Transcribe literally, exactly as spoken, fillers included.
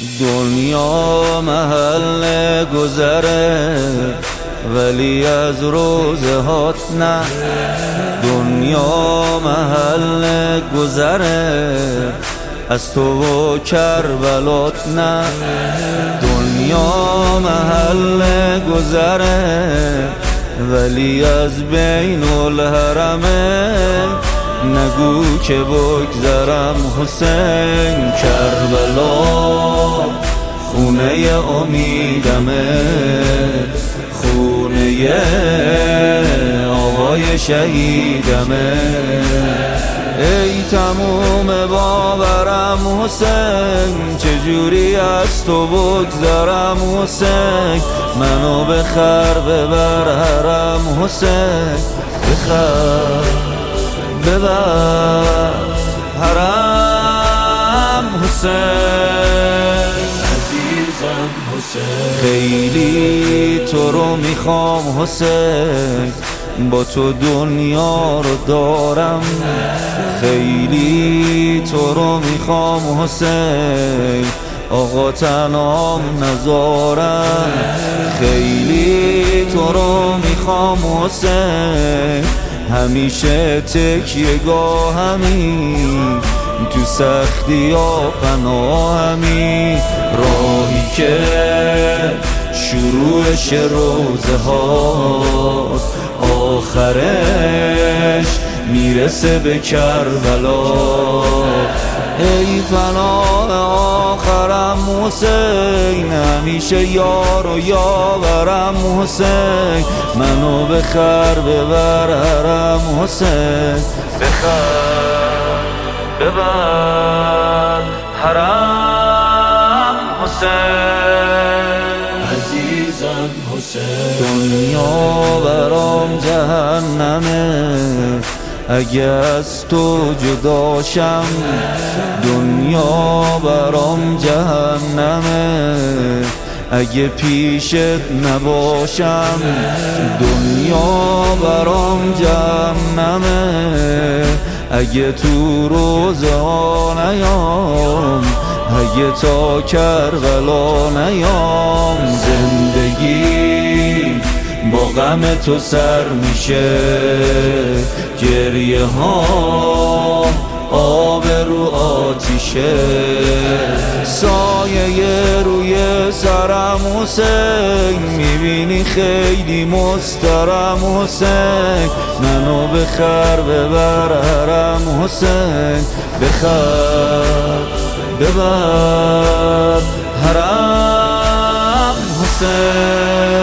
دنیا محل گذره ولی از روزهات نه. دنیا محل گذره از تو و کربلات نه. دنیا محل گذره ولی از بین الحرمه نگو که بگذرم حسین. کربلا خونه امیدمه، خونه آقای شهیدمه. ای تموم باورم حسین، چجوری از تو بگذرم حسین. منو بخر ببر حرم حسین، بخر ببر حرم حسین. عزیزم حسین، خیلی تو رو میخوام حسین، با تو دنیا رو دارم. خیلی تو رو میخوام حسین، آقا تنهام نذارم. خیلی تو رو میخوام حسین، همیشه تکیه گاهمی، تو سختی ها پناهمی. راهی که شروعش روزه هاست، آخرش میرسه به کربلا. ای پناه آخرم حسین، همیشه یار و یاورم حسین. منو بخر ببر حرم حسین، بخر ببر حرم حسین. عزیزم حسین، دنیا برام جهنمه اگه از تو جداشم. دنیا برام جهنمه اگه پیشت نباشم. دنیا برام جهنمه اگه تو روزه ها نیام، اگه تا کربلا نیام. زندگی با غم تو سر میشه، گریه ها آب رو آتیشه. سایه روی سرم حسین، میبینی خیلی مسترم حسین. منو بخر ببر حرم حسین، بخر ببر حرم حسین.